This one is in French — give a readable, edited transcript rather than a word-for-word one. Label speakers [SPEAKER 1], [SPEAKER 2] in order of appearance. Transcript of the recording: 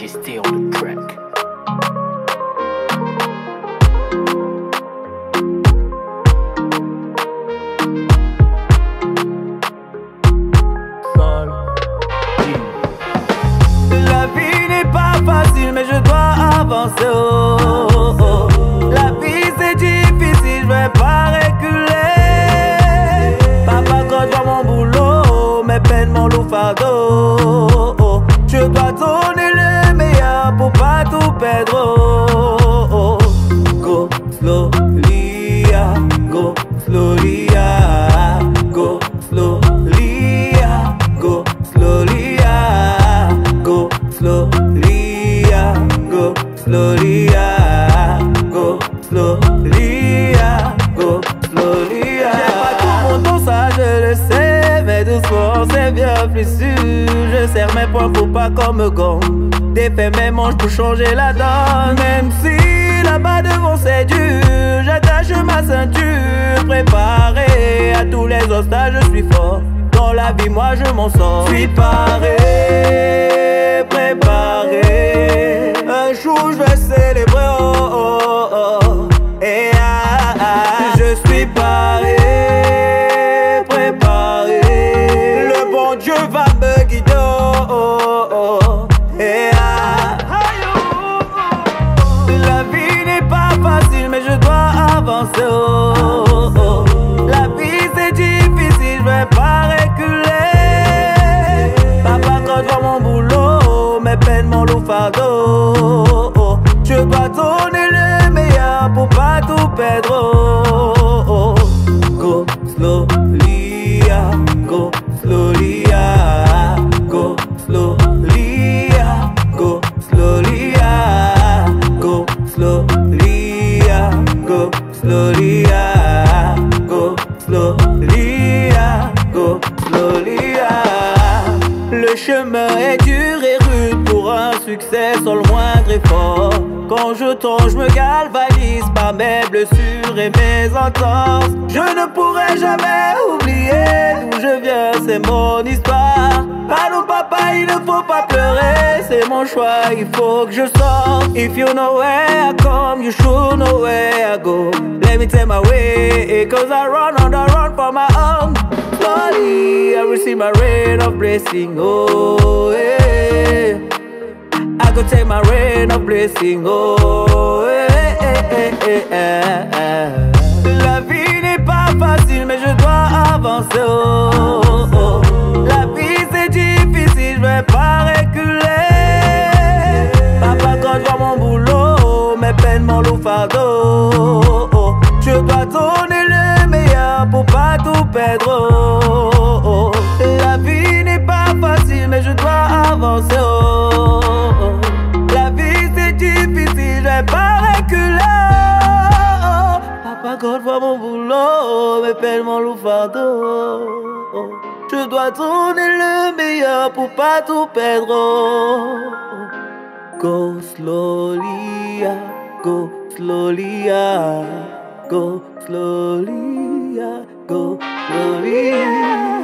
[SPEAKER 1] Majesté on the track.
[SPEAKER 2] La vie n'est pas facile, mais je dois avancer. Oh, oh, oh. La vie c'est difficile, je vais pas reculer. Papa, quand je vois mon boulot, mes peines, mon lourd fardeau. Oh, oh. Je dois donner le meilleur pour pas tout perdre. Oh, oh. Go slowly, yeah. Go slowly, yeah. Go slowly, yeah. Go slowly, yeah. Go slowly, yeah. Go slowly, yeah. Go slowly, yeah. Go slowly, yeah. J'ai pas tout mon dos, ça je le sais, mais doucement c'est bien plus sûr. Je serre mes poings, faut pas qu'on me gomme. Défais mes manches pour changer la donne. Même si là-bas devant c'est dur, j'attache ma ceinture. Préparé à tous les obstacles, je suis fort. Dans la vie, moi je m'en sors. Suis paré, préparé. Un jour je vais célébrer. Oh, oh, oh. Et je suis paré, préparé. Le bon Dieu va me guider. Oh, oh, oh. Et la vie n'est pas facile, mais je dois avancer. Oh, oh, oh. La vie c'est difficile, je vais pas reculer. Papa, quand je vois mon boulot, mes peines, mon lourd fardeau. Oh, oh. Je dois donner le meilleur pour pas tout perdre. Oh, oh. Go slowly, yeah. Go slowly, yeah. Go slowly, yeah. Go slowly, yeah. Go slowly, yeah. Go slowly, yeah. Go slowly, yeah. Go slowly, yeah. Le chemin est dur et rude pour un succès sans le moindre effort. Quand je tombe, je me galvanise par mes blessures et mes entorses. Je ne pourrai jamais oublier d'où je viens, c'est mon histoire. Allô papa, il ne faut pas pleurer, c'est mon choix, il faut que je sorte. If you know where I come, you should know where I go. Let me take my way, cause I run on the run for my own. Slowly, I receive my rain of blessing, oh yeah. I go take my rain of blessing, oh La vie n'est pas facile, mais je dois avancer, oh, oh. La vie c'est difficile, je vais pas reculer. Papa, quand je vois mon boulot, mes peines, mon lourd fardeau. Oh, oh. Je dois donner le meilleur pour pas tout perdre. Oh, oh. La vie n'est pas facile, mais je dois avancer, oh, oh. La vie c'est difficile, je vais pas reculer. Oh, papa, quand je vois mon boulot, mes peines, mon lourd fardeau. Oh, je dois donner le meilleur pour pas tout perdre. Oh, go slowly, yeah. Go slowly, yeah. Go slowly, yeah. Go slowly.